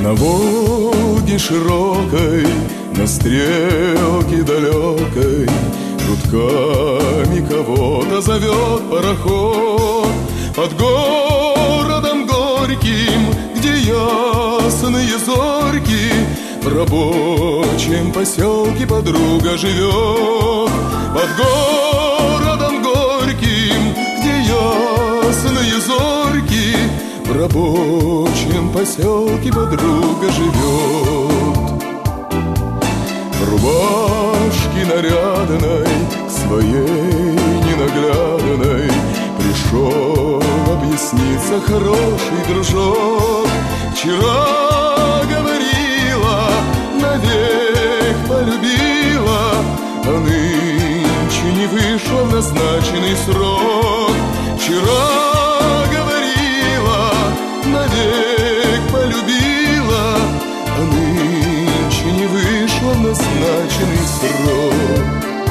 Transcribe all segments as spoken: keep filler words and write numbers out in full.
На Волге широкой, на стрелке далекой, гудками кого-то зовет пароход. Под городом горьким, где ясные зорьки, в рабочем поселке подруга живет. Под городом горьким, где ясные зорьки, в рабочем поселке подруга живет. В рубашке нарядной к своей ненаглядной пришел объясниться хороший дружок. Вчера говорила, навек полюбила, а нынче не вышла в назначенный срок. Вчера говорила, навек полюбила, а нынче не вышла в назначенный срок.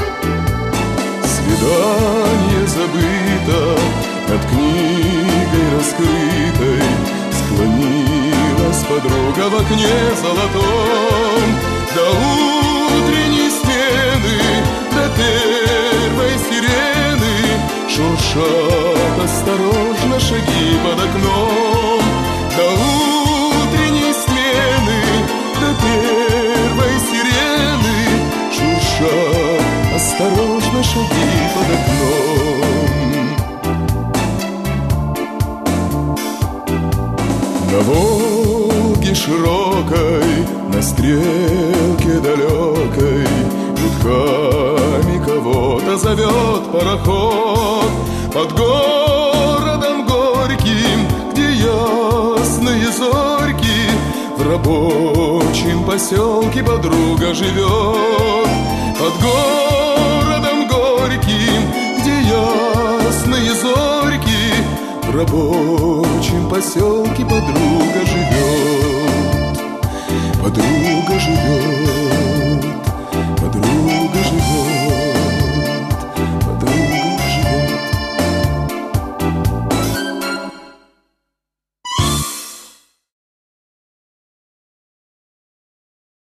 Свидание забыто, над книгой раскрытой склонилась подруга в окне золотом. До утренней смены, до первой сирены шуршат осторожно шаги под окном. До утренней смены, до первой сирены шуршат осторожно шаги под окном. На Волге широкой, на стрелке далекой, гудками кого-то зовет пароход. Под городом горьким, где ясные зорьки, в рабочем поселке подруга живет. Под городом горьким, где ясные зорьки, в рабочем